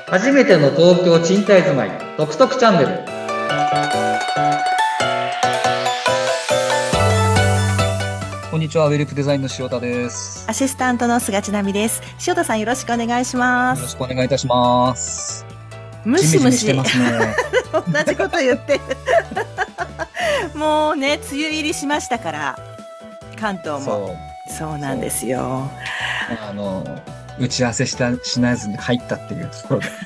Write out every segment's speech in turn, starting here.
初めての東京賃貸住まいトクトクチャンネル。 こんにちは、ウェルプデザインの塩田でアす。 シスタントの菅千奈美です。塩田さんよろしくお願いします。 よろしくお願いいたします。 ムジメシムシ。 ジメしてますね。 同じこと言ってる。もうね、梅雨入りしましたから、関東も。 そそうなんでう、 すよ。 あの、打ち合わせしないずに入ったっていうところで。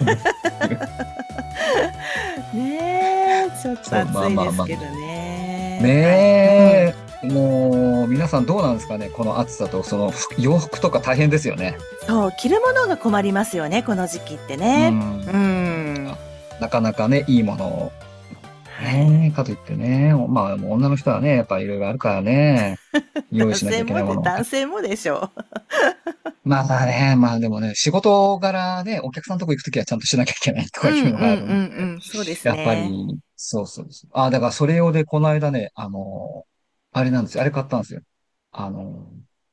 ねえ、ちょっとそう、まあ暑いまあまあ。 ですけどね。はい。 ねえ、もう、皆さんどうなんですかね、この暑さと、洋服とか大変ですよね。 そう、着るものが困りますよね、この時期ってうね。うん。 ん。 なかなかね、いいものを。 はい。 かといってね、まあ、女の人はね、やっぱいろいろあるからね、用意しなきゃいけないものも。 男性もでしょまあね、まあでもね、仕事柄ね、お客さんのとこ行くときはちゃんとしなきゃいけないとう。うんうんかいうのがあるんで、 うんうん。そうですやっぱね。 り、そうそうそう。あ、だからそれ用でこの間ね、あれなんですよ。あれ買ったんですよ。あの、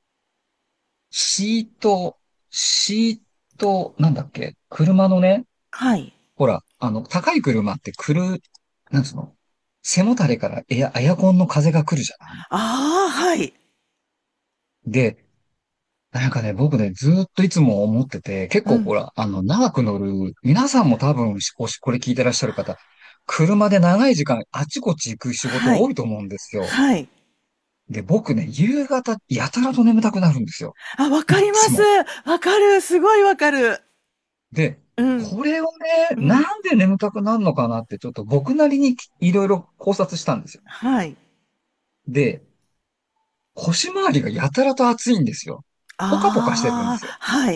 シート、シート、なんだっけ車のね、 はい。 ほら、高い車ってなんつうの背もたれからエアコンの風が来るじゃないああ、はい。 で、なんかね、僕ね、ずーっといつも思ってて、結うん。 構ほら、長く乗る、皆さんも多分、これ聞いてらっしゃる方、車で長い時間、あっちこっち行く仕事はい。 多いと思うんですよ。 はい。 で、僕ね、夕方、やたらと眠たくなるんですよ。 あ、わかいります。 つも。 わかる。すごいわかる。 で、 うん。 これをね、 うん。 なんで眠たくなるのかなって、ちょっと僕なりにいろいろ考察したんですよ。 はい。 で、腰回りがやたらと熱いんですよ。ポカポカしてるんですよ。 ああ、はい。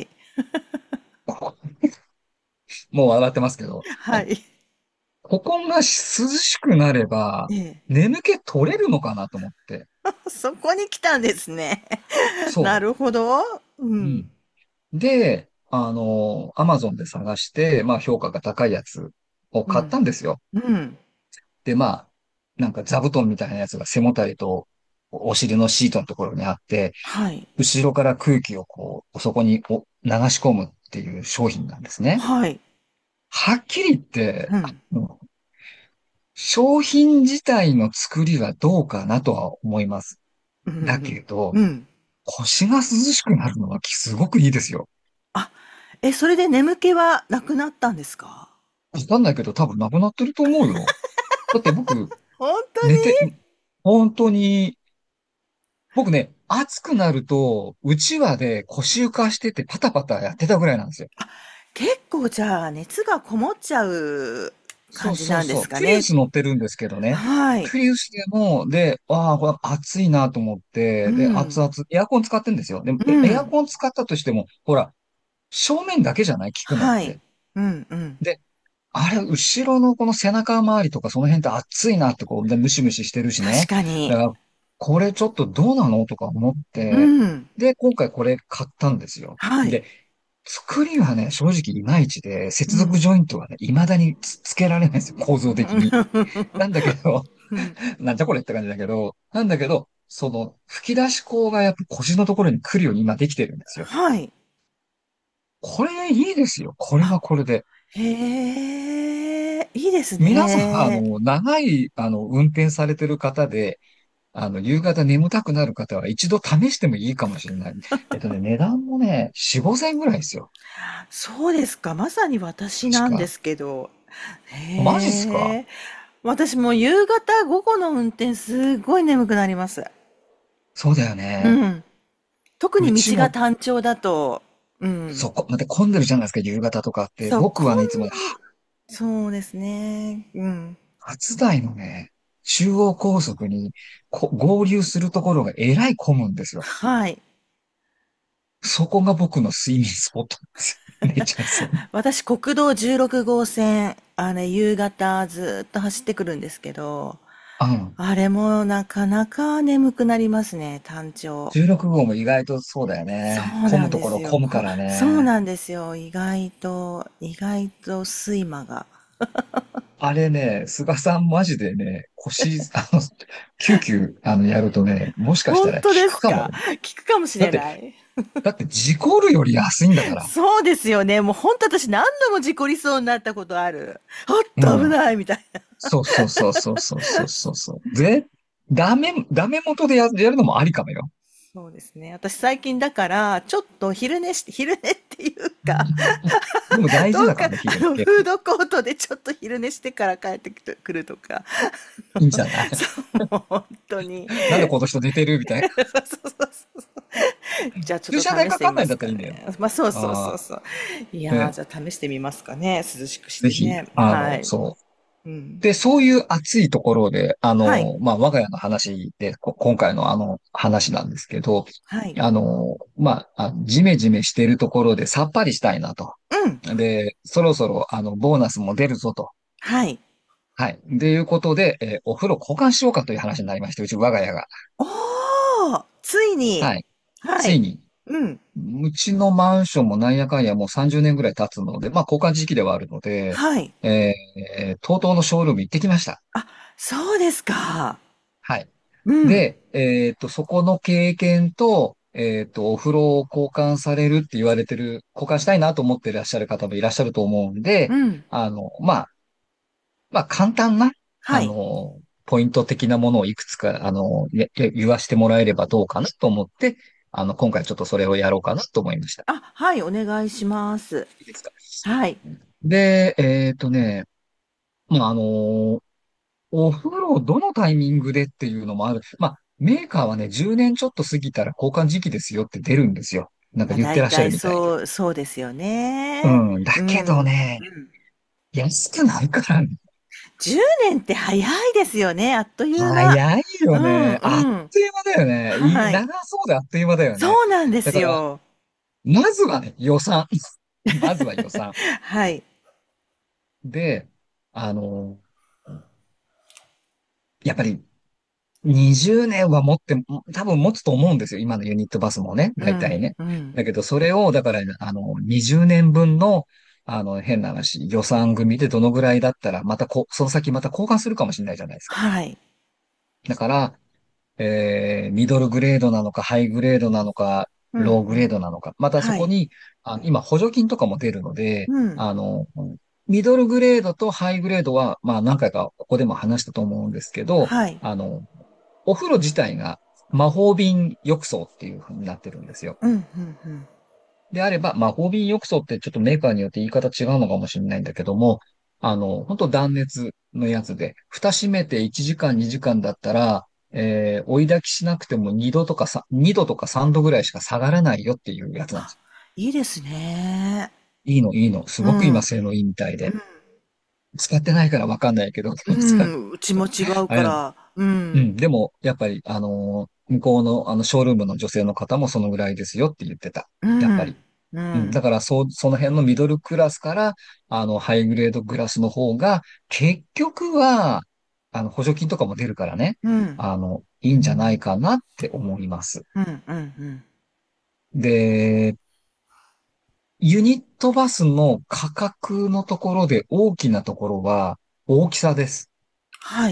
もう笑ってますけど。はい。 はい。 ここが涼しくなれば、 ええ。 眠気取れるのかなと思って。 そこに来たんですね。なそるほど。うう。うん。 ん。で、アマゾンで探して、まあ評価が高いやつを買ったうん。 んですよ。 うん。 で、まあ、なんか座布団みたいなやつが背もたれとお尻のシートのところにあって、 はい。 後ろから空気をそこに流し込むっていう商品なんですね。 はい。 はっきり言って、 うん。 商品自体の作りはどうかなとは思います。 うだん。 けど、 うん。 腰が涼しくなるのはすごくいいですよ。 あ、それで眠気はなくなったんですか？ わかんないけど多分なくなってると思うよ。だって僕、 本当寝て、 に？ 本当に、僕ね、暑くなると、うちわで腰浮かしててパタパタやってたぐらいなんですよ。 結構じゃあ熱がこもっちゃうそう感じなんでそうそう。 すかね。 プリウス乗ってるんですけどね。 はい。 プリウスでも、で、ああ、これ暑いなと思っうて、で、熱ん。 々、エアコン使ってんですよ。でも、エアうん。 コン使ったとしても、ほら、正面だけじゃない効くのっはい。 て。 うんうん。 で、あれ、後ろのこの背中周りとかその辺って暑いなってで、ムシムシしてるし確ね。 かに。 だから、これちょっとどうなのとか思っうて、 ん。 で、今回これ買ったんですよ。 はい。 で、作りはね、正直いまいちで、接続うん。 ジョイントはね、未だにつけられないんですよ、構造的に。なんだけど、 うん。 なんじゃこれって感じだけど、なんだけど、吹き出し口がやっぱ腰のところに来るように今できてるんですよ。 はい。 これいいですよ。これはあ、 これで。 へえ、いいです皆さん、 ね。 長い、運転されてる方で、夕方眠たくなる方は一度試してもいいかもしれない。値段もね、4、5千ぐらいですよ。 そうですか。まさに私確か。 なんですけど。 マジっすか？ へえ。私も夕方午後の運転すごい眠くなります。 そうだよね。 うん。特に道がうちも、 単調だと、うん。 また混んでるじゃないですか、夕方とかって。 そう、 僕はね、いつもね、 そうですね。うん。 初台のね、中央高速に合流するところがえらい混むんですよ。 はい。 そこが僕の睡眠スポットなんですよ。寝ちゃいそうに。 私、国道16号線、夕方ずーっと走ってくるんですけど、 うん。 あれもなかなか眠くなりますね、単調。 16号も意外とそうだよね。 そうなん混むとこですよ。 ろ混むからね。 そうなんですよ。意外と睡魔が。 あれね、菅さんマジでね、救急、やるとね、もしかしたら効本当でくかもよ。 すか？聞くかもしだって、 れない。 だって事故るより安いんだから。 そうですよね。もう本当私何度も事故りそうになったことある。あっと危うん。 ないみたいな。 そうそうそうそうそうそうそうそう。で、ダメ元でやるのもありかもよ。 そうですね。私最近だから、ちょっと昼寝っていうか、 でも大事どっか、 だからね、昼寝結構。 フードコートでちょっと昼寝してから帰ってくるとか。 いいんじゃない？ そう、もう本当に。 なんでこの人寝てるみたいな。 そうそうそうそう。じゃあちょ駐っと車代かかんないん試してみますだったらいいんだよ。 かね。まあそうそうああ、 そうそう。いやー、 ね、 じゃあ試してみますかね。涼しくしぜひ、 てね。はい。 そう。 うん。 で、そういう暑いところで、 はい。 まあ、我が家の話で、今回の話なんですけど、 はい。 まあ、ジメジメしてるところでさっぱりしたいなと。 うん。 で、そろそろ、ボーナスも出るぞと。 はい。 はい。ということで、お風呂交換しようかという話になりまして、うち我が家が。 おー、ついに。 はい。 はい。 ついに、 うん。 うちのマンションもなんやかんやもう30年ぐらい経つので、まあ交換時期ではあるので、 はい。 TOTO のショールーム行ってきました。 あ、そうですか。 はい。 うん。 で、そこの経験と、お風呂を交換されるって言われてる、交換したいなと思っていらっしゃる方もいらっしゃると思うんで、 うん。 まあ簡単な、 はい。 ポイント的なものをいくつか、言わせてもらえればどうかなと思って、今回ちょっとそれをやろうかなと思いました。 あ、はい、お願いします。 いいですか？ はい。 で、まあ、お風呂どのタイミングでっていうのもある。まあ、メーカーはね、10年ちょっと過ぎたら交換時期ですよって出るんですよ。なんかまあ、 言ってらっしゃる大体みたいで。 そうですよね。 うん。だけどうん。 ね、 うん。 安くないからね。 10年って早いですよね。あっという間。 早いようん、 ね。あっうん。 という間だよね。 はい。 長そうであっという間だよね。 そうなんでだから、 すよ。 まずはね、予算。まずは予算。 はい。 で、あの、やっぱり20年は持って、多分持つと思うんですよ。今のユニットバスもね。 うん、 大体ね。 うん。 だけど、それを、だから、20年分の、変な話、予算組でどのぐらいだったら、その先また交換するかもしれないじゃないですか。 はい。 だから、ミドルグレードなのか、ハイグレードなのか、 うん、 ローグレーうん。 ドなのか。またそはい。 こに、今補助金とかも出るので、 うん。 ミドルグレードとハイグレードは、まあ何回かここでも話したと思うんですけど、 はい。 お風呂自体が魔法瓶浴槽っていう風になってるんですよ。 うん、うん、うん。 であれば、魔法瓶浴槽ってちょっとメーカーによって言い方違うのかもしれないんだけども、本当断熱のやつで、蓋閉めて1時間2時間だったら、追い焚きしなくても2度とか3度ぐらいしか下がらないよっていうやつなんであ、 す。 いいですね。 いいの、いいの。すごくうん、うん。 今性能いいみたいで。使ってないからわかんないけど、 うん、うちも違うあれなんだ。 から。うん。 うん。でも、やっぱり、向こうの、ショールームの女性の方もそのぐらいですよって言ってた。 うやっぱり。 ん。ううん。だん。 から、その辺のミドルクラスから、ハイグレードクラスの方が、結局は、補助金とかも出るからね。 うん。 いいんじゃないかなって思います。 うん。うん。 で、ユニットバスの価格のところで大きなところは、大きさです。 はい。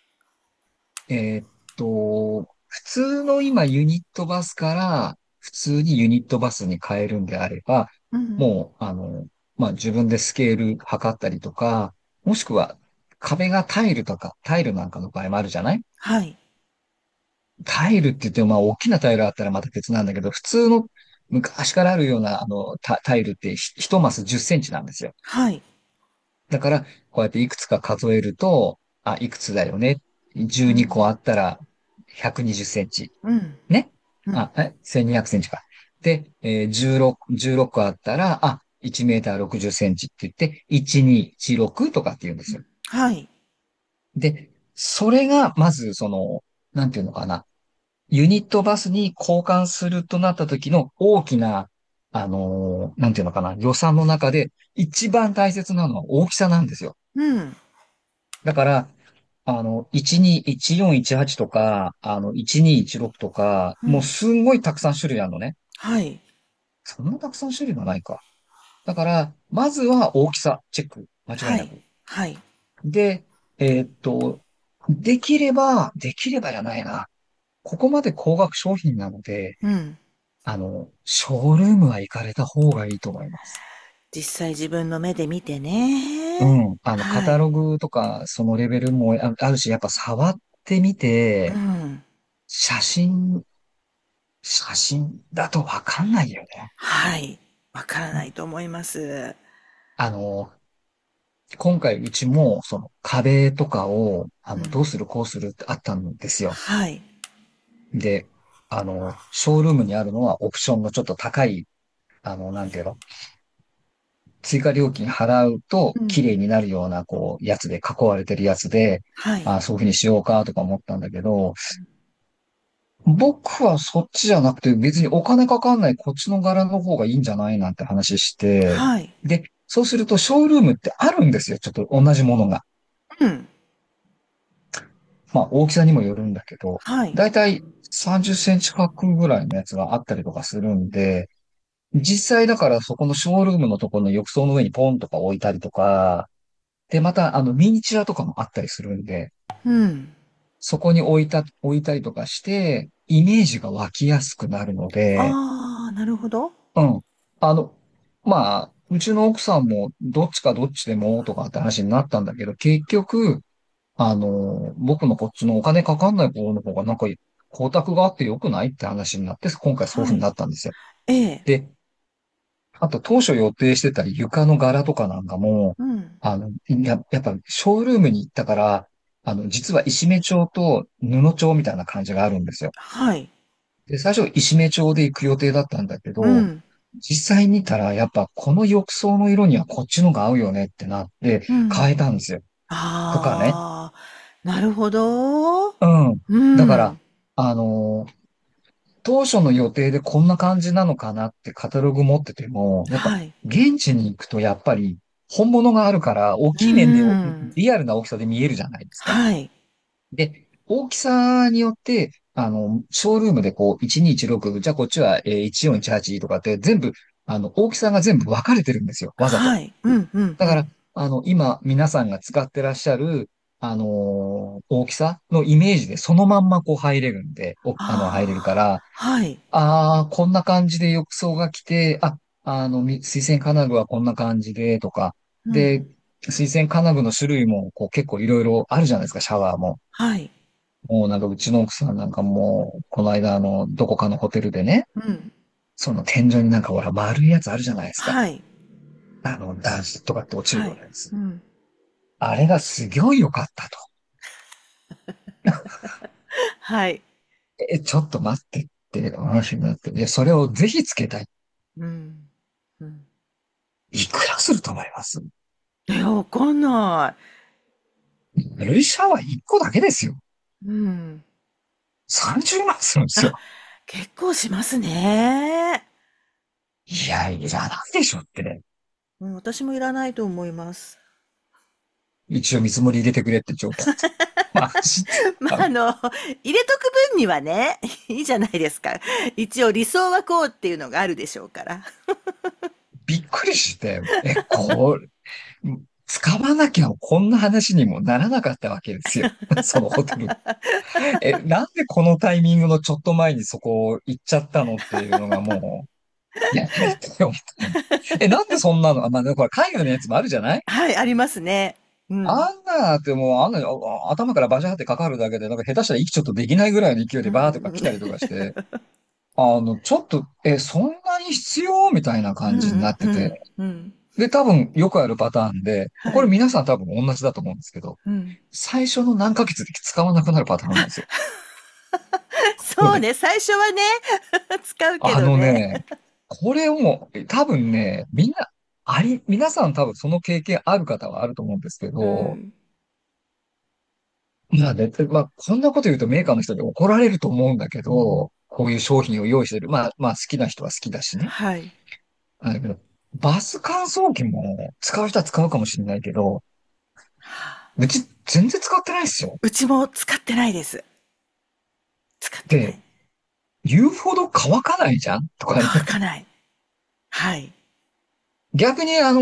普通の今ユニットバスから普通にユニットバスに変えるんであれば、 うん。 もう、まあ、自分でスケール測ったりとか、もしくは壁がタイルとか、タイルなんかの場合もあるじゃない？ はい。 タイルって言っても、まあ、大きなタイルあったらまた別なんだけど、普通の昔からあるような、タイルって1マス10センチなんですよ。 はい。 だから、こうやっていくつか数えると、あ、いくつだよね。12 うん。 個あったら120センチ。 うん。 ね。 うん。 1200センチか。で、16個あったら、1メーター60センチって言って、1216とかって言うんですよ。 はい。 で、それが、まず、なんていうのかな。ユニットバスに交換するとなった時の大きな、なんていうのかな。予算の中で一番大切なのは大きさなんですよ。 うん。 だから、121418とか、1216とか、もううん。 すんごいたくさん種類あるのね。 はい。 そんなたくさん種類はないか。だから、まずは大きさ、チェック。間違いはい。 なく。 はい。 で、できればじゃないな。ここまで高額商品なので、 うん。 ショールームは行かれた方がいいと思います。 実際自分の目で見てね。 うん。カはい。 タログとか、そのレベルもあるし、やっぱ触ってみて、 うん。 写真、写真だとわかんないよね。 はい。わからないと思います。 あの、今回うちも、その壁とかを、 うん。 どうするこうするってあったんですよ。 はい。 で、ショールームにあるのはオプションのちょっと高い、なんていうの、追加料金払うとうん。 綺麗になるような、こう、やつで囲われてるやつで、 はい。 そういうふうにしようかとか思ったんだけど、僕はそっちじゃなくて別にお金かかんないこっちの柄の方がいいんじゃないなんて話して、 はい。 で、そうするとショールームってあるんですよ。ちょっと同じものが。 うん。 まあ大きさにもよるんだけど、 はい。 だいたい30センチ角ぐらいのやつがあったりとかするんで、実際だからそこのショールームのところの浴槽の上にポンとか置いたりとか、で、またミニチュアとかもあったりするんで、 うん。 そこに置いたりとかして、イメージが湧きやすくなるので、 ああ、なるほど。 うん。あの、うちの奥さんもどっちかどっちでもとかって話になったんだけど、結局、僕のこっちのお金かかんない方の方がなんか光沢があって良くないって話になって、今回そういう風にはい。 なったんですよ。 ええ。 で、あと当初予定してた床の柄とかなんかも、 うん。 やっぱショールームに行ったから、実は石目調と布調みたいな感じがあるんですよ。 はい。 で、最初石目調で行く予定だったんだけど、 うん。 実際見たら、やっぱこの浴槽の色にはこっちのが合うよねってなってうん。 変えたんですよ。とかね。 ああ、なるほど。 うん。 うだから、 ん。 あのー当初の予定でこんな感じなのかなってカタログ持ってても、やっぱはい。 現地に行くとやっぱり本物があるから大うきい面でん。 リアルな大きさで見えるじゃないですか。 はい。 で、大きさによって、ショールームでこう、1216、じゃあこっちは1418とかって全部、大きさが全部分かれてるんですよ。わざと。 はい。うん、うん、 だから、 うん。 今、皆さんが使ってらっしゃる、大きさのイメージでそのまんまこう入れるんで、入れるかあら、 あ、はい。 こんな感じで浴槽が来て、水洗金具はこんな感じで、とか、 うん。 で、水洗金具の種類もこう結構いろいろあるじゃないですか、シャワーも。 はい。 もうなんかうちの奥さんなんかもう、この間どこかのホテルでね、 うん。 その天井になんかほら丸いやつあるじゃないですか。 はい。 男子とかって落ちるはい。 ようなやつ。 うん。 あれがすごい良かったと。 はい。 ちょっと待ってって話になって、いや、それをぜひつけたい。 うん。うん。 いくらすると思います？ わかんない。 丸いシャワー1個だけですよ。 うん。 30万するんですあ、 よ。 結構しますね。 いや、いらないでしょってね。 うん、私もいらないと思います。 一応見積もり入れてくれって状態。マジで。 まあ、入れとく分にはね、いいじゃないですか。一応理想はこうっていうのがあるでしょうから。 びっくりして、使わなきゃこんな話にもならなかったわけですよ。そのホテル。なんでこのタイミングのちょっと前にそこ行っちゃったのっていうのがもう、やめてよ、みたいな。なんでそんなの、これ海外のやつもあるじゃない？ はい、ありますね。うん。 あんなってもう、あんなに頭からバシャーってかかるだけで、なんか下手したら息ちょっとできないぐらいの勢いでバーとかうん。 来たりとかして、ちょっと、そんなに必要みたいな感じになうん、 ってて、 うん、うん。 で、多分よくあるパターンで、これはい。 皆さん多分同じだと思うんですけど、 うん。 最初の何ヶ月で使わなくなるパターンなんですよ。これ。 そうね、最初はね、使うけあどね。 のね、これを多分ね、皆さん多分その経験ある方はあると思うんですけど、 うん。 こんなこと言うとメーカーの人に怒られると思うんだけど、こういう商品を用意してる。好きな人は好きだしね。 はい。 だけど、バス乾燥機も使う人は使うかもしれないけど、うち全然使ってないですよ。 うちも使ってないです。使ってなで、 い。 言うほど乾かないじゃんとかね。 乾かない。はい。 逆に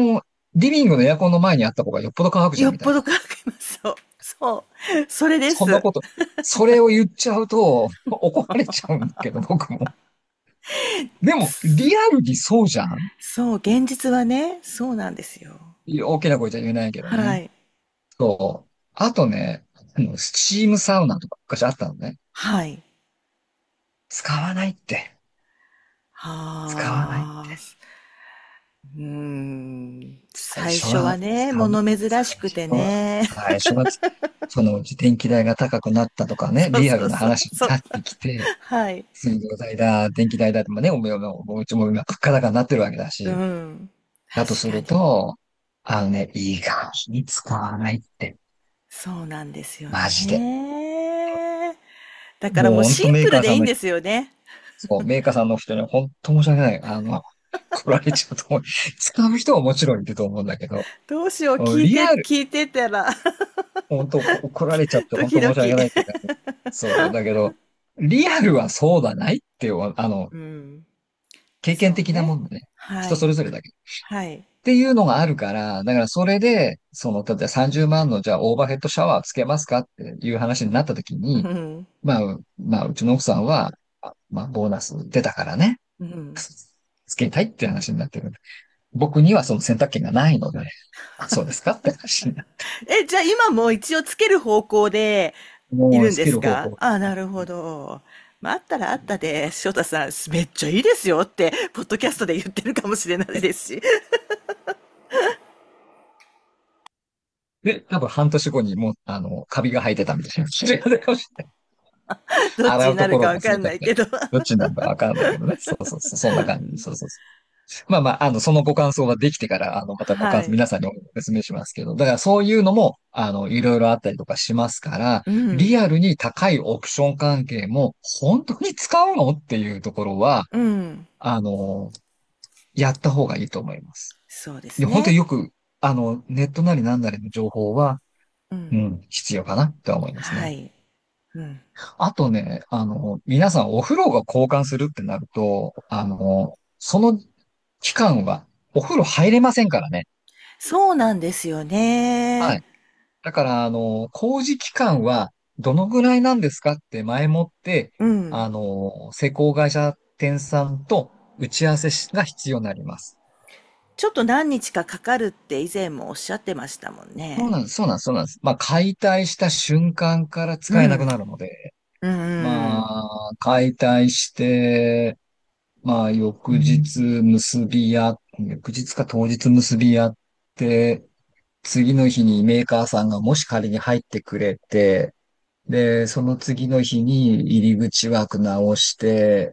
リビングのエアコンの前にあった方がよっぽど乾くじゃん、みたいな。 よっぽど乾きます。そう。そう。それです。 そんなこと、それを言っちゃうと怒られちゃうんだけど、僕も。でも、リアルにそうじゃん。 そう、現実はね、そうなんですよ。 大きな声じゃ言えないけどね。 はい。 そう。あとね、スチームサウナとか昔あったのね。 はい。 使わないって。使わない。 はあ。うーん。最初最初ははね、 使う。 物珍しくてね。 最初はそのうち電気代が高くなったとかね、 そうリアルなそうそうそう。 話になってきて、 はい。 水道代だ、電気代だって、まあね、うちも今物価高になってるわけだうし、 ん。 だとする確かに。 と、意外に使わないって、 そうなんですよマジで。 ね。だからもうもうほんとメーシンプカーさんの、 ルでいいんですよね。 そう、メーカーさんの人に本当申し訳ない。来られちゃうと思う。使う人はもちろんいると思うんだけど、 どうしよう、 リアル、 聞いてたら、 本当怒られちゃってド本当申し訳キドキ。 ないっていうか、そう、だけど、リアルはそうだないっていう、 うん。 経験的なそうね。 もんね。人そはい。 れぞれだけど。 はい。 っていうのがあるから、だからそれで、例えば30万のじゃあオーバーヘッドシャワーつけますかっていう話になった時に、 うん。 うちの奥さんは、ボーナス出たからね、 うん。 つけたいって話になってる。僕にはその選択権がないので、あ、そうですかって話になって。 え、じゃあ今も一応つける方向でいるんもうつけですか？ る方向。 ああ、なるほど。まあ、あったらあったで、翔太さん、めっちゃいいですよって、ポッドキャストで言ってるかもしれないですし。 で、多分半年後にもう、カビが生えてたみたいな。それが出かもしれない。 どっちにな洗うところるかわかがすごかった。 んないけど。 どっちになるかわかんないけどね。そうそうそう。そんな感じ。そうそうそう。そのご感想はできてから、またご感想、 はい。 皆さんにお説明しますけど、だからそういうのも、いろいろあったりとかしますから、 うん。 リアルに高いオプション関係も、本当に使うのっていうところは、 うん。 あの、やった方がいいと思います。 そうですで、本当にね。 よく、ネットなりなんなりの情報は、 うん。 うん、必要かなって思いますね。 はい。うん。 あとね、皆さんお風呂が交換するってなると、その期間はお風呂入れませんからね。 そうなんですよね。 はい。だから、工事期間はどのぐらいなんですかって前もって、 うん。 施工会社店さんと打ち合わせが必要になります。 ちょっと何日かかかるって以前もおっしゃってましたもんね。 そうなんです、そうなんです、そうなんです。解体した瞬間からうん。 使えなくなるので、 うんうん。 解体して、翌日か当日結びやって、次の日にメーカーさんがもし仮に入ってくれて、で、その次の日に入り口枠直して、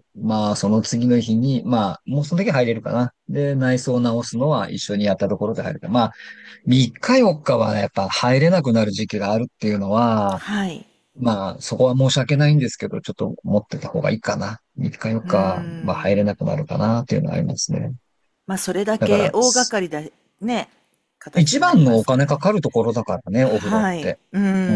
その次の日に、もうその時入れるかな。で、内装直すのは一緒にやったところで入るか。3日4日はやっぱ入れなくなる時期があるっていうのは、 はい。 そこは申し訳ないんですけど、ちょっと持ってた方がいいかな。3日4 う日は入れん。 なくなるかなっていうのはありますね。 まあ、それだだから、 け大掛かりだ、ね、形一になりま番のお金すからね。 かかるところだからね、お風呂っはい。 て。うん、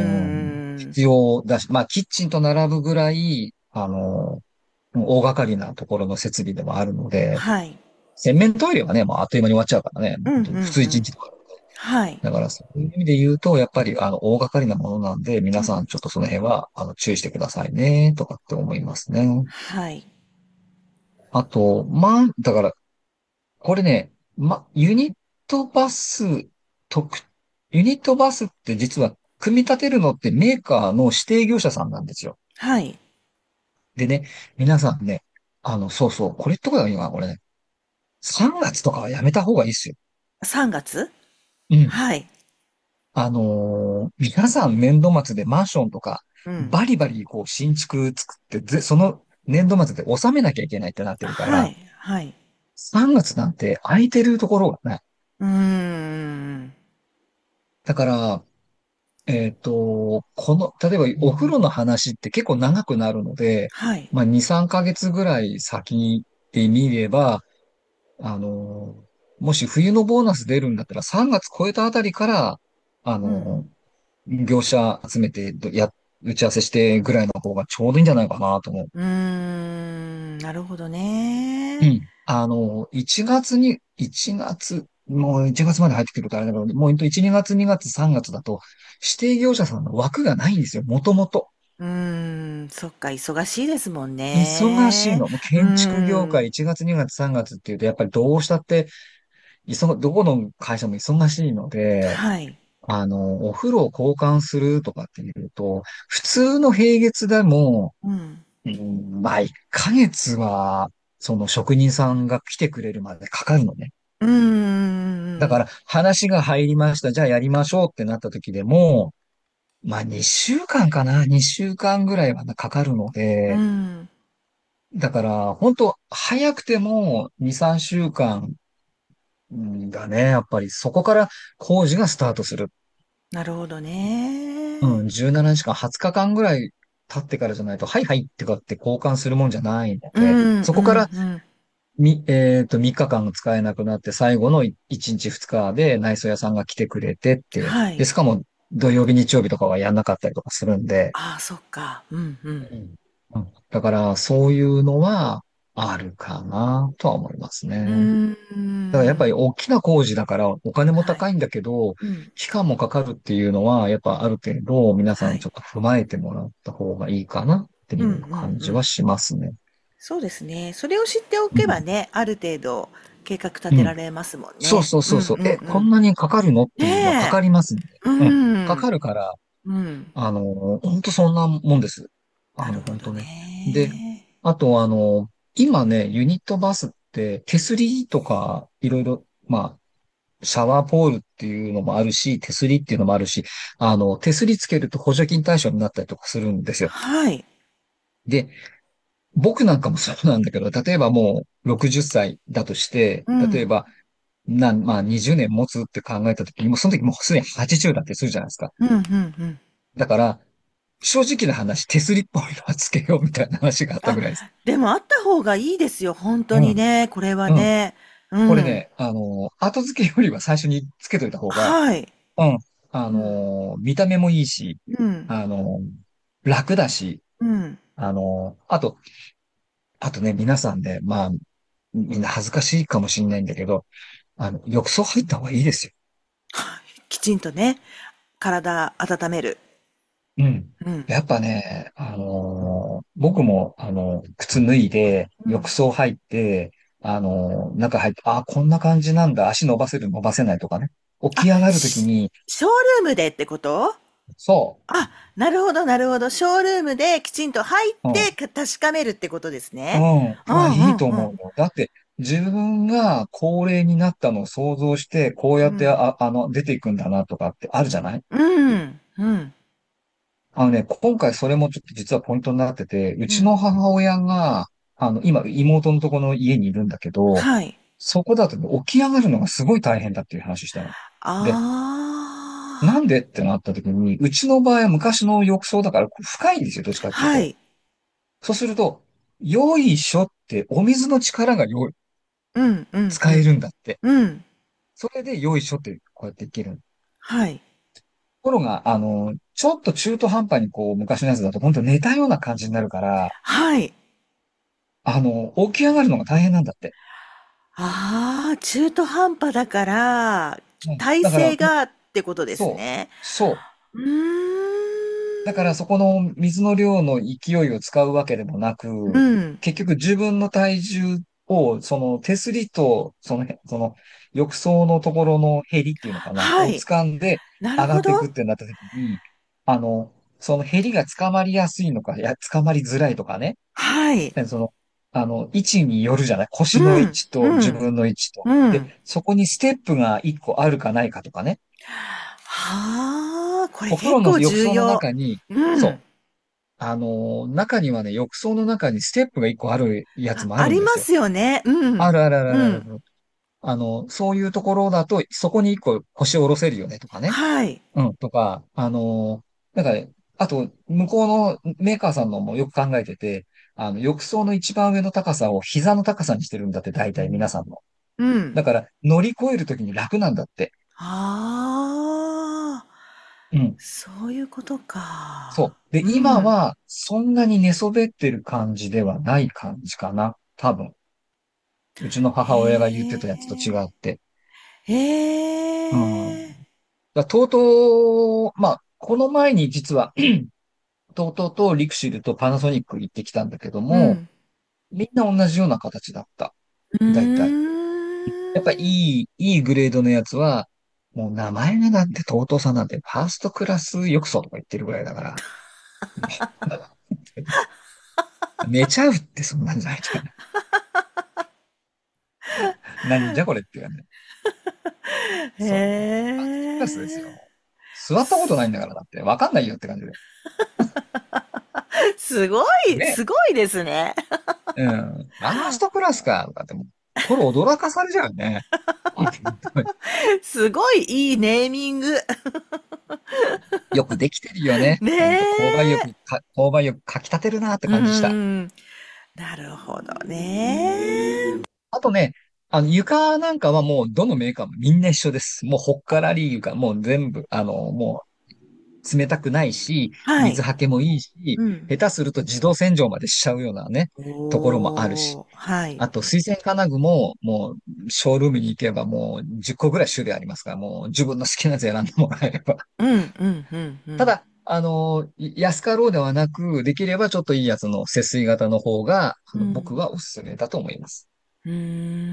ん。 必要だし、キッチンと並ぶぐらい、大掛かりなところの設備でもあるので、 はい。 洗面トイレはね、もうあっという間に終わっちゃうからね、 うんうん本当に普通うん。 1日とか。 はい。 だからそういう意味で言うと、やっぱり大掛かりなものなんで、皆さんちょっとその辺は、注意してくださいね、とかって思いますね。 はい。 あと、だから、これね、トバス、特、ユニットバスって実は組み立てるのってメーカーの指定業者さんなんですよ。 はい。 でね、皆さんね、そうそう、これとかがいいのかな、これね。3月とかはやめた方がいいですよ。 3月。 うん。 はい。 皆さん年度末でマンションとか、 うん。 バリバリこう新築作って、その年度末で収めなきゃいけないってなってるから、 はい。はい。 3月なんて空いてるところがない。 うーん。 だから、例えばお風呂の話って結構長くなるので、 はい。 2、3ヶ月ぐらい先で見れば、あの、もし冬のボーナス出るんだったら3月超えたあたりから、あうん。 の、業者集めて打ち合わせしてぐらいの方がちょうどいいんじゃないかなと思う。 うーん。なるほどね。 うん。1月もう1月まで入ってくるとあれだけど、もう1、2月、2月、3月だと、指定業者さんの枠がないんですよ、もともと。 うーん、そっか、忙しいですもんね。 忙しいの。もうう建築業ーん。 界1月、2月、3月っていうと、やっぱりどうしたって、どこの会社も忙しいので、 はい。 お風呂を交換するとかっていうと、普通の平月でも、 うん。 まあ、1ヶ月は、その職人さんが来てくれるまでかかるのね。 うーん。 だから、話が入りました。じゃあやりましょうってなった時でも、まあ、2週間かな？ 2 週間ぐらいはかかるのうで、 ん。 だから、本当早くても2、3週間だね。やっぱりそこから工事がスタートする。 なるほどね。 うん、17日間、20日間ぐらい経ってからじゃないと、はいはいってかって交換するもんじゃないので、 うん、うん、 そこからうん。 3日間使えなくなって、最後の1日2日で内装屋さんが来てくれてって、で、 はい。 しかも土曜日、日曜日とかはやんなかったりとかするんで、 ああ、そっか。うん、うん。 うんだから、そういうのはあるかなとは思いますうね。 ーだからやっぱりん。 大きな工事だからお金もはい。 高いんだけど、 うん。 期間もかかるっていうのは、やっぱある程度皆さはい。 んちょっと踏まえてもらった方がいいかなってうん、ういうん、うん。 感じはしますね。 そうですね。それを知っておうん。 けばね、ある程度計画立うん。 てられますもんそうね。うん、 そうそうそう。 うん、うこんん。 なにかかるのっていうのはかねかりますんで。 え。ううん。かかん。 るから、 うん。 本当そんなもんです。 なるほど本当ね。で、 ね。 あと今ね、ユニットバスって手すりとかいろいろ、まあ、シャワーポールっていうのもあるし、手すりっていうのもあるし、手すりつけると補助金対象になったりとかするんですよ。 はい。 で、僕なんかもそうなんだけど、例えばもう60歳だとして、 うん。 例えば、まあ20年持つって考えた時に、もうその時もうすでに80だってするじゃないですか。 うん、うん、うん。 だから、正直な話、手すりっぽいのはつけようみたいな話があったあ、 ぐらいです。 でもあった方がいいですよ。本当うん。 にね。これはうん。 ね。うん。 これね、後付けよりは最初につけといた方が、 はい。 うん。 うん。 見た目もいいし、 うん。 あの楽だし、 うん。 あとね、皆さんで、まあ、みんな恥ずかしいかもしれないんだけど、浴槽入った方がいいですよ。 はい。きちんとね、体温める。 うん。 うん。 やっぱね、僕も、靴脱いで、 うん。 浴槽入って、中入って、あ、こんな感じなんだ、足伸ばせる、伸ばせないとかね。起あ、 き上がるときに、 ショールームでってこと？ そあ、なるほど、なるほど。ショールームできちんと入っう、うん、 て確かめるってことですうね。ういいとん、うん、 思うよ。だって、自分が高齢になったのを想像して、こうやって、 うん。 出ていくんだなとかってあるじゃない？ うん、うん、 今回それもちょっと実はポイントになってて、ううん。 ちの母親が、今、妹のところの家にいるんだけど、 はい。 そこだとね起き上がるのがすごい大変だっていう話したの。で、なあんでってなった時に、うちの場合は昔の浴槽だから深いんですよ、どっちかあ、 っていうと。 はい。 そうすると、よいしょってお水の力がうん、うん、うん。 使えるんだって。 うん。 それでよいしょってこうやっていける。とはい。 ころが、ちょっと中途半端にこう昔のやつだと本当寝たような感じになるから、 はい。 起き上がるのが大変なんだって。 ああ、中途半端だから、体だから、 勢がってことですそう、 ね。 そう。 うーだからそこん。 の水の量の勢いを使うわけでもなうく、 ん。 結局自分の体重を、その手すりと、その浴槽のところのヘリっていうのかな、をはい。 掴んで上がっなるほど。 ていくってなった時に、あの、そのヘリが捕まりやすいのか、捕まりづらいとかね、 はい。 でその、位置によるじゃない？腰の位うん。 置とうん。 自分の位置と。で、 うん。 そこにステップが1個あるかないかとかね。 はあ、これお風呂の結構浴槽の重要。 中に、 うん。 そう、中にはね、浴槽の中にステップが1個あるやつもあありまるんですよ。 すよね。うん。 あるあるあるあるあうん。 る。そういうところだと、そこに1個腰を下ろせるよねとかね。 はい。 うん、とか、なんかね、あと、向こうのメーカーさんのもよく考えてて、浴槽の一番上の高さを膝の高さにしてるんだって、大体皆さんの。 うん。 だから、乗り越えるときに楽なんだって。 ああ、 うん。 そういうことか。 そう。で、 うん。 今は、そんなに寝そべってる感じではない感じかな。多分。うちの母親が言ってたやつと違へえ。 って。 へうん。 え。 とうとう、まあ、この前に実は、とうとうとリクシルとパナソニック行ってきたんだけども、 うん。 みんな同じような形だった。 う大体。 ーやっぱん。 いいグレードのやつは、もう名前がだって TOTO さんなんてファーストクラス浴槽とか言ってるぐらいだから、寝ちゃうってそんなんじゃないじゃない。何じゃこれっていうね。 へそう。ファーストクラスですえ。 よ。座ったことないんだからだって、わかんないよって感じで。 すごい、 ね。 すごいですね。 うん。ファーストクラスか、とかってもう、心驚かされちゃうよね。本当にすごいいいネーミング。 よくできてるよね。 ねほんと、 え。 購買欲かき立てるなってう感じした。 ん。なるほどね。 あとね、床なんかはもうどのメーカーもみんな一緒です。もうほっからり床、もう全部、もう冷たくないし、 はい。 水はけもいいし、 うん。 下手すると自動洗浄までしちゃうようなね、ところもあるし。 おー、はい。 あと、水洗金具も、もう、ショールームに行けばもう10個ぐらい種類ありますから、もう自分の好きなやつ選んでもらえれば。 うん、うん、うん、うん。 ただ、安かろうではなく、できればちょっといいやつの節水型の方が、 うん。 僕はおすすめだと思います。 うー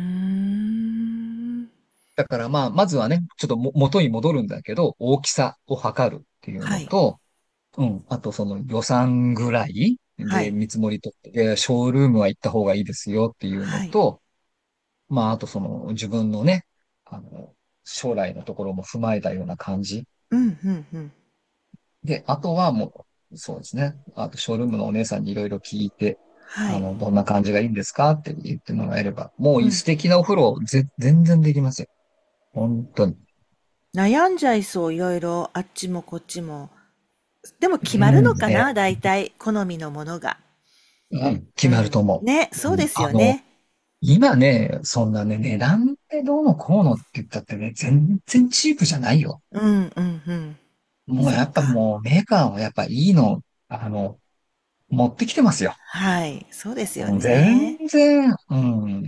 ん。 だからまあ、まずはね、ちょっと元に戻るんだけど、大きさを測るっていうはい。 のと、うん、あとその予算ぐらいではい。 見積もり取って、でショールームは行った方がいいですよっていうのはい。 と、まあ、あとその自分のね、将来のところも踏まえたような感じ。 うん、うん、うん。 で、あとはもう、そうですね。あと、ショールームのお姉さんにいろいろ聞いて、 はい。 どんな感じがいいんですかって言ってもらえれば、もうん。 う素敵なお風呂、全然できますよ。本当に。 悩んじゃいそう、いろいろ、あっちもこっちも。でも決まるうんね。 のかな、大体、好みのものが。 うん、決まるとうん。 思ね、 う。うん、 そうですよね。 今ね、そんなね、値段ってどうのこうのって言ったってね、全然チープじゃないよ。 うん、うん、うん。 もうやっぱそっか。 もうメーカーはやっぱいいの、持ってきてますよ。 はい。そうですようんね。 全然、うん。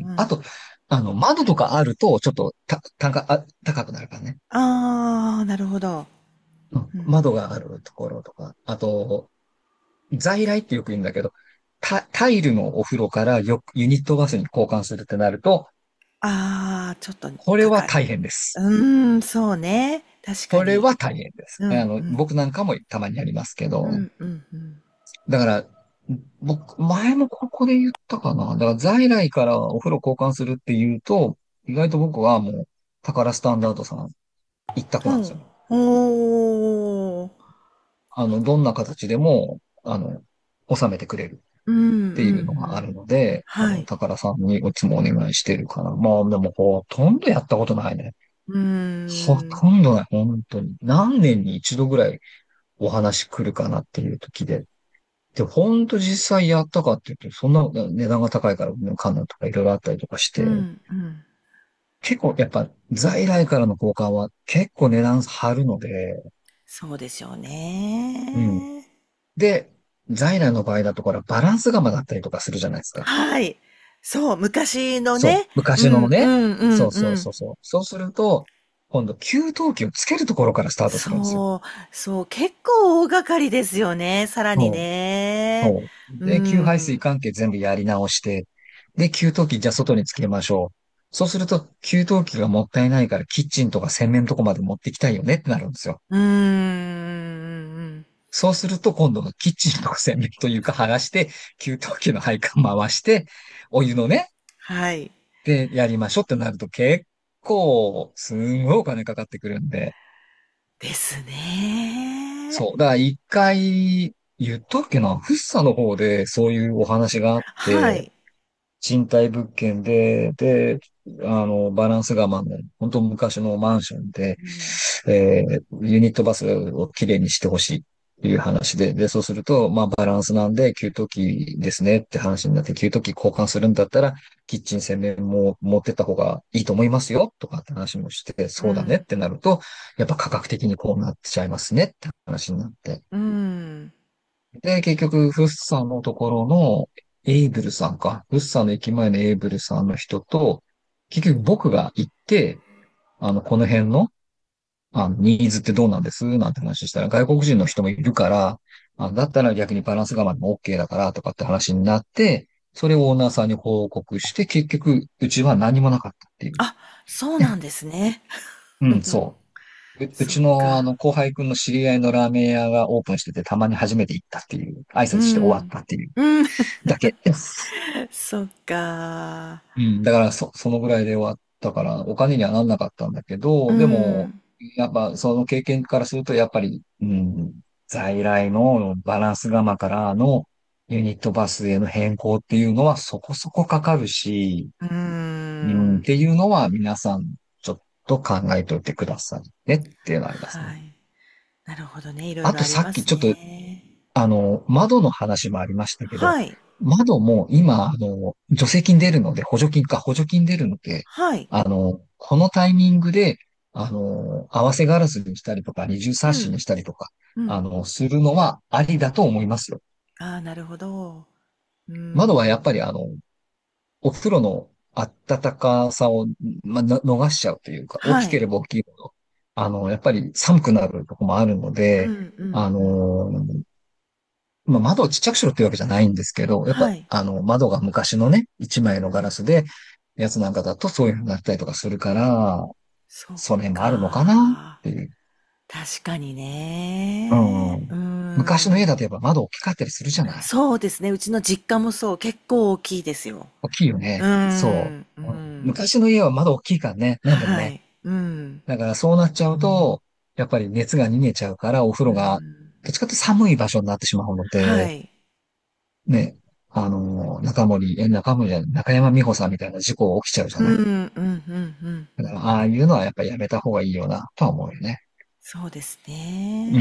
うん。 あと、窓とかあると、ちょっと、高くなるからね。 ああ、なるほど。 うん。 うん。 窓があるところとか。あと、在来ってよく言うんだけど、タイルのお風呂からユニットバスに交換するってなると、 ああ、ちょっとこれかかる。 は大変です。 うーん、そうね。確かに。 これは大変です。 うん、うん。 僕なんかもたまにありますけど、 うん、うん、うん。 だから、僕、前もここで言ったかな。だから在来からお風呂交換するっていうと、意外と僕はもう、宝スタンダードさん一択なんですよ。 うん。おー。 どんな形でも、収めてくれるうん、うん、 っていうのがあうん。 るので、 はい。 宝さんにいつもお願いしてるかな。まあ、でもほとんどやったことないね。 うーほん。 とんどない、本当に。何年に一度ぐらいお話来るかなっていう時で。で、本当実際やったかっていうと、そんな値段が高いから、カンナとかいろいろあったりとかして、 うん、うん。 結構やっぱ在来からの交換は結構値段張るので、 そうでしょううん。 ね。 で、在来の場合だとこれバランス釜だったりとかするじゃないですか。 はい。そう、昔のそう。 ね。うん、う昔のね。 ん、うん、 そううん。 そうそうそう。そうすると、今度給湯器をつけるところからスタートするんですよ。 そう、そう、結構大掛かりですよね。さらにそう。 ね。 そう。 うで、給排水ん。 関係全部やり直して、で、給湯器じゃあ外につけましょう。そうすると、給湯器がもったいないからキッチンとか洗面とこまで持ってきたいよねってなるんですよ。 うーん。 そうすると、今度はキッチンとか洗面というか剥がして、給湯器の配管回して、お湯のね、 はい。 で、やりましょうってなると結構、すんごいお金かかってくるんで、 ですね。 そう。だから一回、言ったっけな、福生の方でそういうお話があって、 はい。 賃貸物件で、バランス釜の、本当昔のマンションで、 うん。 ユニットバスをきれいにしてほしいっていう話で、そうすると、まあバランスなんで、給湯器ですねって話になって、給湯器交換するんだったら、キッチン洗面も持ってった方がいいと思いますよとかって話もして、そうだねっうん。 てなると、やっぱ価格的にこうなっちゃいますねって話になって。 うん。 で、結局、フッサのところのエイブルさんか。フッサの駅前のエイブルさんの人と、結局僕が行って、 この辺の、ニーズってどうなんですなんて話したら、外国人の人もいるから、だったら逆にバランス我慢も OK だからとかって話になって、それをオーナーさんに報告して、結局、うちは何もなかったっていう。 あ、そうなんですね。 うん、そう。うそっちのか。 後輩くんの知り合いのラーメン屋がオープンしてて、たまに初めて行ったっていう、挨う拶して終わっん。 たっていううん。 だけです。 そっか。 うん、だからそのぐらいで終わったから、お金にはなんなかったんだけうど、でも、 ん。 やっぱその経験からすると、やっぱり、在来のバランス釜からのユニットバスへの変更っていうのはそこそこかかるし、 うっん。 ていうのは皆さんちょっと考えておいてくださいねっていうのはありますね。 はい。なるほどね。いろいあとさろありますっきちょっとね。 窓の話もありましたけど、 はい。 窓も今、助成金出るので、補助金出るので、 はい。 このタイミングで、合わせガラスにしたりとか、二重サッシにうん。 したりとか、 うん。 するのはありだと思いますよ。 ああ、なるほど。う窓はやっぱん。 りお風呂の暖かさを、逃しちゃうというか、大はい。 きければ大きいほど、やっぱり寒くなるとこもあるので、 うん、うん、 あうん。 の、窓をちっちゃくしろっていうわけじゃないんですけど、やっぱ、 はい。 窓が昔のね、一枚のガラスで、やつなんかだとそういう風になったりとかするから、 そっそれもあるのかなっか。 ていう。 確かにうね。 ん。 う昔の家だん。 とやっぱ窓大きかったりするじゃない。 そうですね。うちの実家もそう。結構大きいですよ。 大きいようね。そん。うう。 ん。 昔の家は窓大きいからね。なんでもね。 はい。うん。 だからそうなっちゃうと、やっぱり熱が逃げちゃうから、お風う呂が、 ん。 どっちかというと寒い場所になってしまうので、 はい。 ね、中森じゃない、中山美穂さんみたいな事故起きちゃうじゃない。 うん、うん、うん、うん。 だから、ああいうのはやっぱりやめた方がいいよな、とは思うよね。 そうですうん。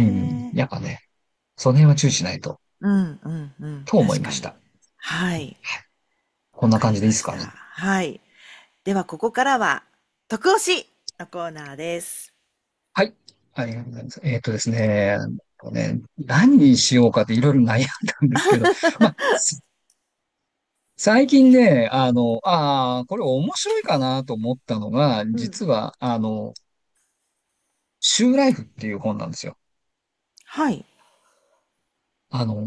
ね。 やっぱね、その辺は注意しないと、 うん、うん、うん。 と思い確かに。 ました。 はい。 こんな感わかりじでいいですかね。 ました。はい。では、ここからは、徳押しのコーナーです。 はい。ありがとうございます。ですね、何にしようかっていろいろ悩んだんですけど、まあ、最近ね、これ面白いかなと思ったのが、 うん。 実は、シューライフっていう本なんですよ。 はい。 あの、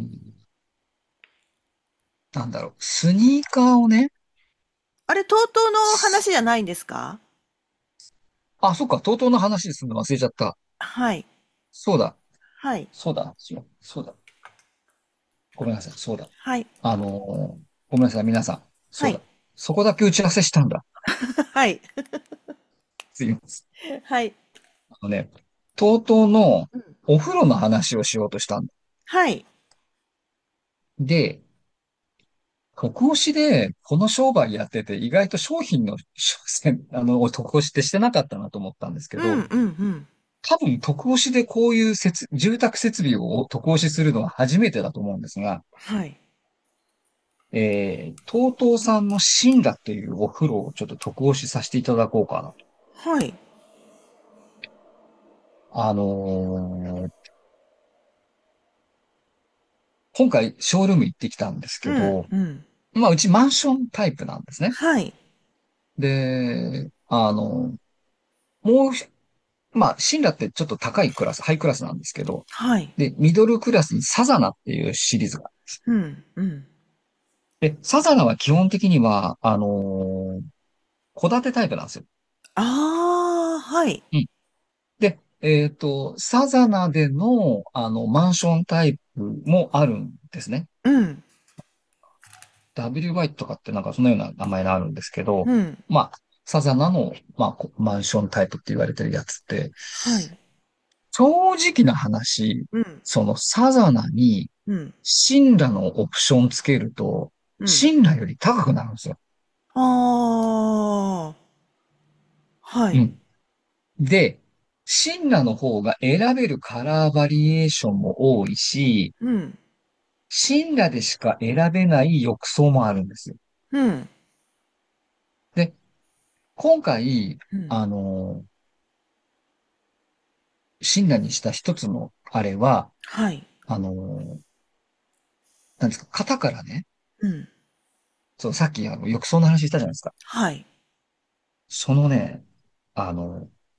スニーカーをね、 あれ、TOTO の話じゃないんですか？ あ、そっか、TOTOの話ですんの忘れちゃった。 はい。 そうだ、 はい。 そうだ。ごめんなさい、そうだ。 はい。 あのごめんなさい、皆さん。そはい。 うだ。そこだけ打ち合わせしたんだ。 はい。 すいません。 はい。 あのね、TOTOのうん。 お風呂の話をしようとしたんだ。 はい。 で、徳押しでこの商売やってて意外と商品の商戦、徳押しってしてなかったなと思ったんですけうん、 ど、 うん、うん。 多分徳押しでこういう住宅設備を徳押しするのは初めてだと思うんですが、 はい。 TOTO さんのシンラっていうお風呂をちょっと徳押しさせていただこうかな。 はい。 あのー今回ショールーム行ってきたんですうん、 けど、 うん。 うちマンションタイプなんですね。 はい。 で、もうひ、シンラってちょっと高いクラス、ハイクラスなんですけど、 はい。 で、ミドルクラスにサザナっていうシリーズがあるんです。 うん、うん。 で、サザナは基本的には、戸建てタイプなんですよ。 ああ、はい。 うん。で、サザナでの、マンションタイプもあるんですね。 うん、 WY とかってなんかそのような名前があるんですけど、 うん。 サザナの、マンションタイプって言われてるやつって、 はい。 正直な話、 うん、 そのサザナにうん、 シンラのオプションつけると、 うん。 シンラより高くなるんですよ。 ああ、はい。 うん。で、シンラの方が選べるカラーバリエーションも多いし、 うん、 シンラでしか選べない浴槽もあるんですよ。 うん、 で、今回、 うん。 あの、シンラにした一つのあれは、 はい。 あの、なんですか、型からね、 うん。 そう、さっき浴槽の話したじゃないですか。 はい。 そのね、あの、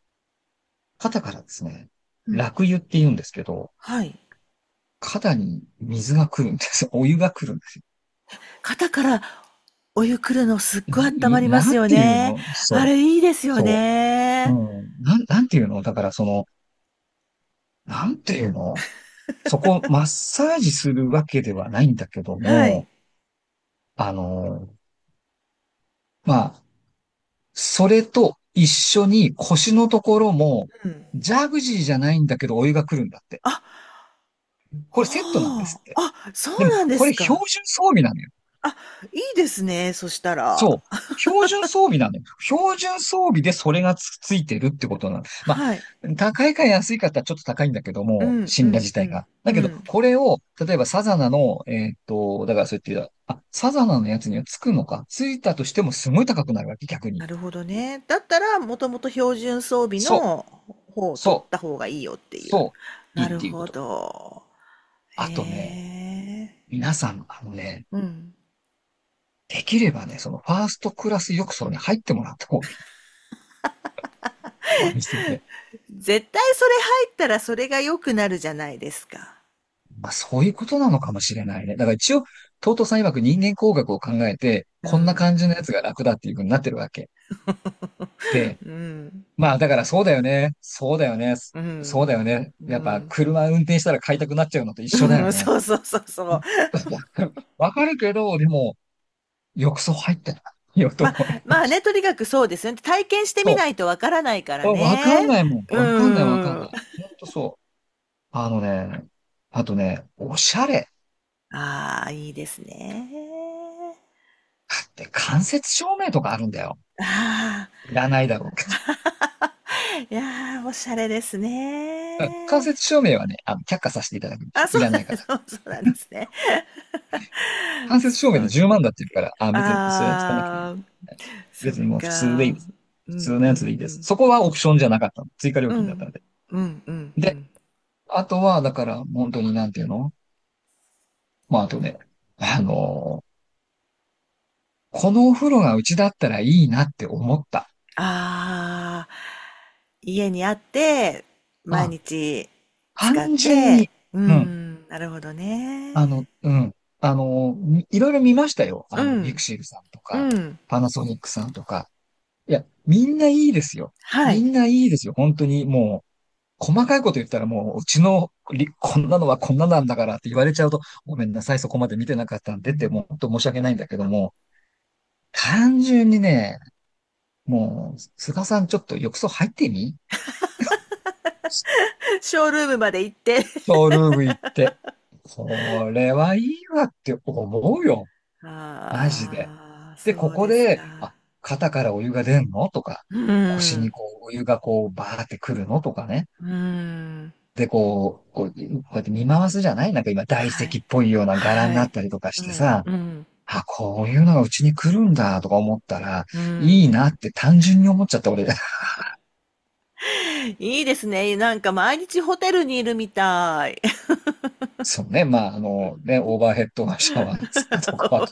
肩からですね、 うん。 落湯って言うんですけど、 はい。 肩に水が来るんですよ。お湯が来るんですよ。 肩からお湯来るのすっごい温まりますなんよね。 ていうのあれいいですよそう。 ね。 なんていうのだからなんていうのそこ、マッサージするわけではないんだけどはい。 も、あの、まあ、それと一緒に腰のところも、 うん。 ジャグジーじゃないんだけどお湯が来るんだって。 あ、 これセットなんですって。 あ、そうでも、 なんでこれすか。 標準装備なのよ。 あ、いいですね、そしたら。 そう。標準装備なのよ。標準装備でそれがついてるってことなの。まはい。 あ、高いか安いかってちょっと高いんだけども、 うん、う信羅ん、うん、 自体が。だけど、 うん。 これを、例えばサザナの、だからそう言って、サザナのやつにはつくのか。ついたとしてもすごい高くなるわけ、逆に。 なるほどね。だったら、もともと標準装備そう、 の方を取っそう、 た方がいいよっていう。 そう、いなるほいっていうこと。 ど。へあとね、 え。 皆さん、 うん。 できればね、そのファーストクラス浴槽に入ってもらった方がいい。お店で。 絶対それ入ったらそれが良くなるじゃないですか。 まあそういうことなのかもしれないね。だから一応、トートさん曰く人間工学を考えて、こんなうん。 感じのやつが楽だっていう風になってるわけ。で、 うん。 まあだからそうだよね。そうだよね。 うん。 そうだよね。 うやっぱん。 車運転したら買いたくなっちゃうのと一緒だうん、 よね。 そうそうそうそう。 わかるけど、でも、浴槽入ってないよとまあ、 思いままあね、 した。 とにかくそうですよね。体験してみそないとわからないからう。わかんね。 ないもん。 うわかんないわかんなん。 い。ほんとそう。あのね、あとね、おしゃれ。 ああ、いいですね。 だって間接照明とかあるんだよ。 あいらないだろうけど。 あ、いやー、おしゃれですね。 間接照明はね、却下させていただくんであ、 す。いらないから。 そうなんですね。 間接照明でそう。 10万だって言うから、別にそれはつかなくていい。 ああ、そっ別にもう普通でいいか。 です。普通うんうのやつでいいです。 んうん。 そこはオプションじゃなかったの。追加料うん。 金だったので。 うんうんうで、 ん。 あとは、だから、本当になんていうのまあ、あとね、あのーこのお風呂がうちだったらいいなって思った。 ああ、家にあって、毎あ、 日使っ単純て、 に、 ううん、 ん、なるほどね。 うん、いろいろ見ましたよ。ビクうん、 シルさんとか、 うん。 パナソニックさんとか。いや、みんないいですよ。 はい。 みんないいですよ。本当にもう、細かいこと言ったらもう、うちのこんなのはこんななんだからって言われちゃうと、ごめんなさい、そこまで見てなかったんでって、もう本当申し訳ないんだけども、単純にね、もう、菅さんちょっと浴槽入ってみシショールームまで行って。 ョールーム行って。これはいいわって思うよ。マジで。 ああ、 で、こそうですこで、 か。 肩からお湯が出んのとか、 うん、 腰にこう、お湯がこう、バーってくるのとかね。 うん。 で、こうやって見回すじゃないなんか今、大石はい。 っぽいような柄になっはい。 たりとかうん、 してさ、 うん、 こういうのがうちに来るんだとか思ったら、 うん。 いいなって単純に思っちゃった、俺。 いいですね。なんか毎日ホテルにいるみたい。 そうね。まあ、オーバーヘッドがシャワーつったとか、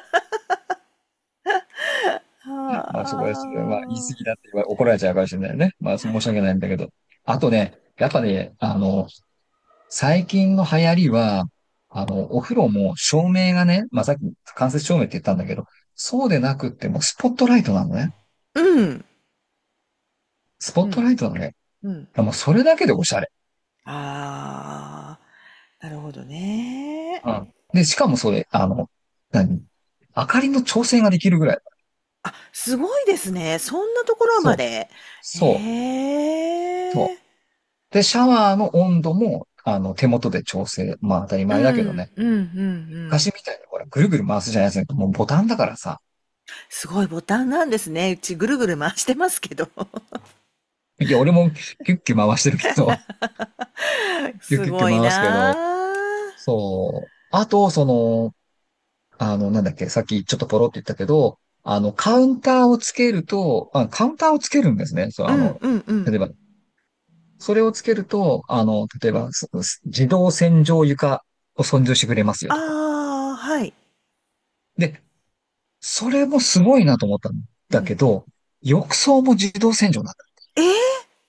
まあ、そこです。まあ、言い過はあ。 ぎだって怒られちゃうかもしれないね。まあ、申し訳ないんだけど。あとね、やっぱね、最近の流行りは、お風呂も照明がね、まあ、さっき間接照明って言ったんだけど、そうでなくってもスポットライトなのね。 うん、 スポットうん、 ライトなのね。 うん。 もうそれだけでおしゃれ。 ああ、なるほどね。 うん。で、しかもそれ、何明かりの調整ができるぐらい。 あ、すごいですね。そんなところまそう。 で。 そう。そう。 へえ。 で、シャワーの温度も、手元で調整。まあ当たりうん、 前だけどね。 うん、うん、うん。 昔みたいにほら、ぐるぐる回すじゃないですか。もうボタンだからさ。 すごいボタンなんですね。うちぐるぐる回してますけど。 いや、俺もキュッキュ回してるけど、キュッキュッキュすごい回すけど、 なそう。あと、なんだっけ、さっきちょっとポロって言ったけど、カウンターをつけると、カウンターをつけるんですね。そう、 ー。うん、うん、うん。 例えば、それをつけると、例えば、自動洗浄床を洗浄してくれますよとか。 ああ、はい。 で、それもすごいなと思ったんうん。 だけど、浴槽も自動洗浄なんだ。 えー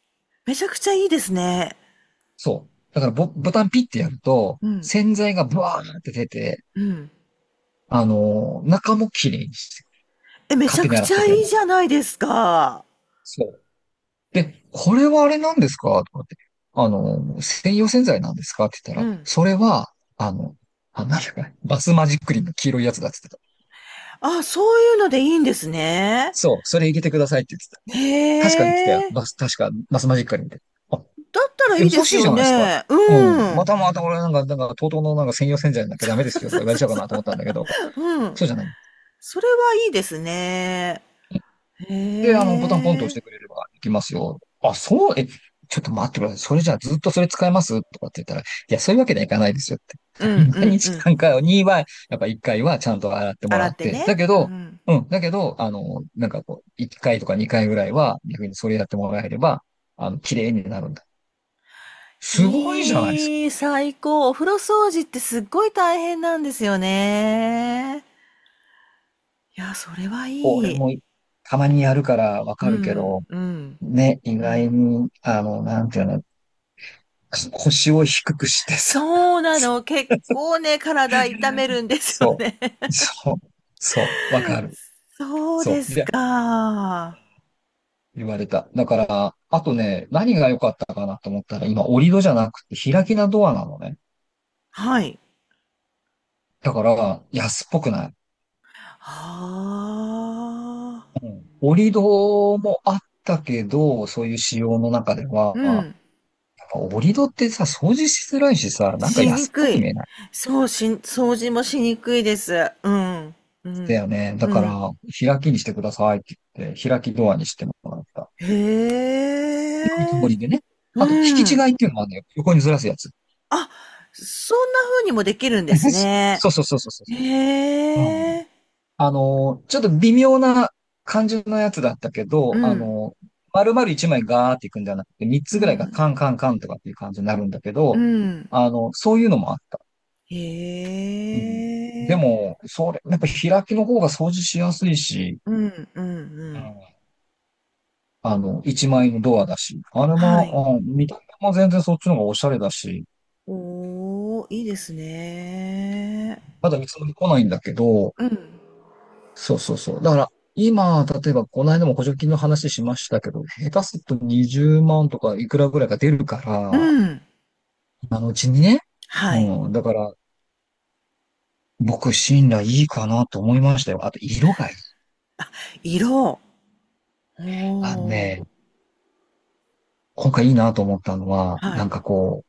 めちゃくちゃいいですね。 そう。だからボタンピッてやると、 うん。 洗剤がブワーって出て、 うん。 中も綺麗にして、 え、めちゃ勝手にくちゃいい洗ってくれる。 じゃないですか。 そう。で、これはあれなんですかとかって。専用洗剤なんですかって言ったら、 うん。 それは、なんだか、バスマジックリンの黄色いやつだって言ってた。 あ、そういうのでいいんですね。 そう、それ入れてくださいって言ってた。確かに言ってたよ。 へえ。 確か、バスマジックリンで。あ、 だったらい優しいじいですよゃないですか。 ね。 うん。 うん。 また俺TOTOの専用洗剤なきゃダメですよとか言われちゃうかなと思ったんだけど、 うん。 そうじゃない。 それはいいですね。 で、ボタンポンと押しへえ。 てくれればいきますよ。あ、そう、ちょっと待ってください。それじゃあずっとそれ使えますとかって言ったら、いや、そういうわけにはいかないですよって。 うんう何んうん。 日間かには、やっぱ1回はちゃんと洗ってもらって。 洗ってね。 だけど、 うん。 なんかこう、1回とか2回ぐらいは逆にそれやってもらえれば、綺麗になるんだ。すごいじゃないですか。 いい、最高。お風呂掃除ってすっごい大変なんですよね。いや、それはいい。 俺もたまにやるからわかるけうん、 ど、 うん、 ね、意うん。 外に、なんていうの、腰を低くしてさ、 そうなの。結構ね、体痛めるんですよそね。 う、そう、そう、わかる。 そうそう。 ですで、 か。 言われた。だから、あとね、何が良かったかなと思ったら、今、折り戸じゃなくて開きなドアなのね。 はい。 だから、安っぽくない。 はあ。 うん。折り戸もあったけど、そういう仕様の中では、 うん。 やっぱ折り戸ってさ、掃除しづらいしさ、なんかしに安っぽくい。 く見えない。 そう、掃除もしにくいです。うん。うん。 だよね。だうん。 から、開きにしてくださいって言って、開きドアにしてもらった。 へ見積もえ。 りでね。あと、引きうん。 違いっていうのもあるんだよ。横にずらすやつ。 あ、そんな風にもできるんですね。 そうそうそうそうそう。うん。 へえ。 ちょっと微妙な感じのやつだったけど、 うん。 丸々一枚ガーっていくんじゃなくて、三つぐらいがうん。 カンカンカンとかっていう感じになるんだけうど、 ん。 そういうのもあった。うん。でへえ。 も、やっぱ開きの方が掃除しやすいし、 うん、うん、うん。 うん、一枚のドアだし、あれはい。 も、見た目も全然そっちの方がおしゃれだし、 おー、いいですね。 まだ見積もり来ないんだけど、 うん。 そうそうそう。だから、今、例えば、この間も補助金の話しましたけど、下手すると20万とかいくらぐらいが出るかうら、 ん。 今のうちにね、 はい。 うん、だから、僕、信頼いいかなと思いましたよ。あと、色がいい。 色。おあのー。 ね、今回いいなと思ったのは、 はい。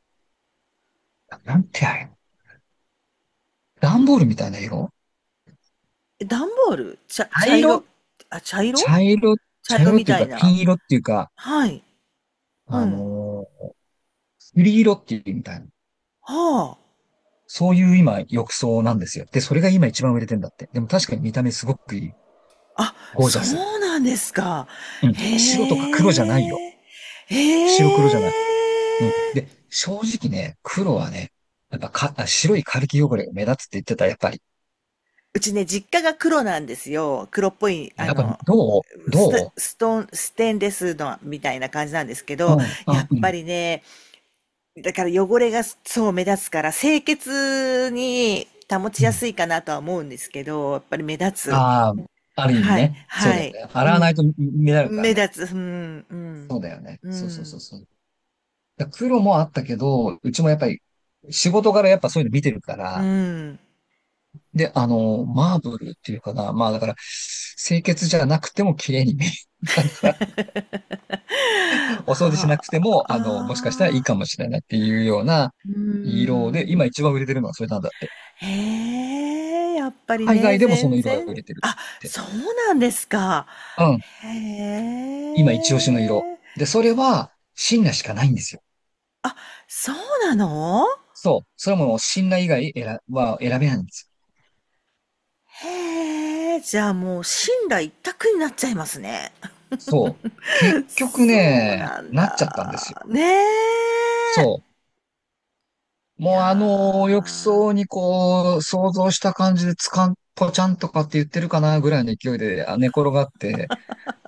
なんてあれ、段ボールみたいな色。 段ボール茶色。 茶色あ、茶色茶色、 茶色み茶色っていうか、 たいな。 金色っていうか、 はい。うあん。 の栗色っていうみたいな。 はあ。 そういう今、浴槽なんですよ。で、それが今一番売れてんだって。でも確かに見た目すごくいい。 あ、そゴージャス。 うなんですか。 うん。白とか黒じゃないよ。 へえ。へ白黒じゃない。うん。 え。 で、正直ね、黒はね、やっぱ白いカルキ汚れが目立つって言ってた、やっぱり。 うちね、実家が黒なんですよ。黒っぽい、 やっぱ、どステンレスのみたいな感じなんですけうど、やっぱうん。 りね、だから汚れがそう目立つから清潔に保ちうん。 やすいかなとは思うんですけど、やっぱり目立つ。 ああ、ある意味はい、 ね。そうはい。 だよね。洗わないうん。 と目立るからね。 目立つ。うん、うん、 そうだよね。 うそうそうそうん、 そう。黒もあったけど、うちもやっぱり仕事柄やっぱそういうの見てるかうら、 ん。 で、マーブルっていうかな、まあだから、清潔じゃなくても綺麗に見える。だから、お掃除しなはくても、もしかしたらいいあ。 かもしれないっていうようなう色で、今ん。 一番売れてるのはそれなんだって。 へえ、やっぱり海ね、 外でもその色が売全然。 れてるあ、 って。 そうなんですか。 うん。 へ今一押しの色。 え。 で、それは、シンナしかないんですよ。 あ、そうなの？ そう。それはもうシンナ以外は選べないんですへえ、じゃあもう信頼一択になっちゃいますね。 よ。そう。結局そうね、 なんなっちゃったんですよ。 だ。ねえ。 そう。 いやもう浴槽ー。 に想像した感じでぽちゃんとかって言ってるかなぐらいの勢いで寝転がって、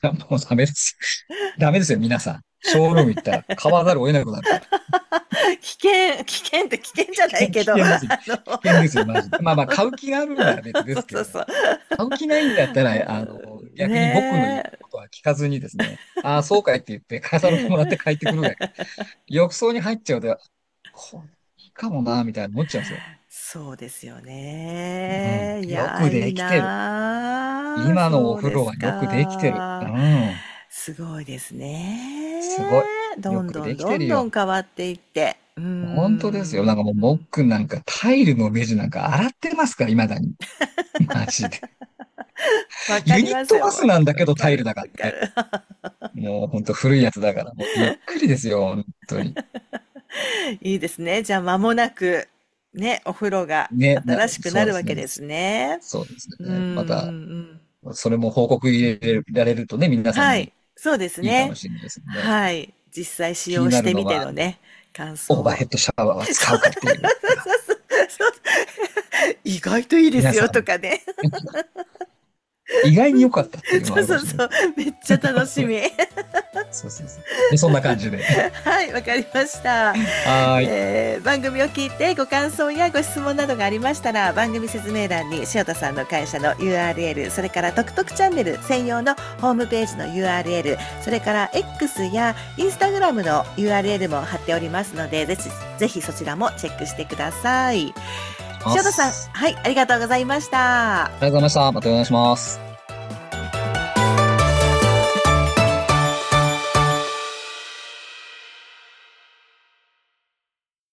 もうダメですよ。ダメですよ、皆さん。ショールーム行ったら買わざるを得なくなるから。 危険って危険じゃないけど、 危険ですよ。危険ですよ、マジで。まあまあ、買う気があるなら別ですけどね。 そうそうそう。 買う気ないんだったら、逆に僕の言うねことは聞かずにですね、ああ、そうかいって言って、飾らせてもらって帰ってくるぐらい。浴槽に入っちゃうと、これいいかもな、みたいな思っちゃうんですよ。 そうですようん。 ね。いよくやー、いいできてる。 なー。 今のお風呂そうですはよくできてる。うか。 ん。 すごいですね。 すごい。 どんよくでどんどんどきてるよ。 ん変わっていって。 本当ですよ。なんかもう、もっくんなんかタイルの目地なんか洗ってますから、未だに。マジで。 わかユニッりますよ。 トバスなんだけどタイルわかる、 だからね。 わかる。 もう本当古いやつだから、もうびっくりですよ、本当に。 いいですね。じゃあ間もなく、ね、お風呂がね、 新しくなそうですね。 るわけですね。 そうですうん、うね。また、 ん。 それも報告入れられるとね、皆さんにはい。そうですね。 いいかもしれないですね。 はい。実際使気に用してみてなるのは、 のね、感想を。 オーバーヘッドシャワーは使そううかっていう。 そう意外といいですよ皆さん、 とかね。 意外に良かったっていうのもあそうそうそう。 るかもしれないです。 めっちゃ楽しみ。 そうそうそう。で、そんな感じで。 はい、わかりました。 はーい。 番組を聞いてご感想やご質問などがありましたら、番組説明欄に塩田さんの会社の URL、それからトクトクチャンネル専用のホームページの URL、それから X や Instagram の URL も貼っておりますので、ぜひそちらもチェックしてください。塩田さん、はい、ありがとうございました。 ありがとうございました。またお願いします。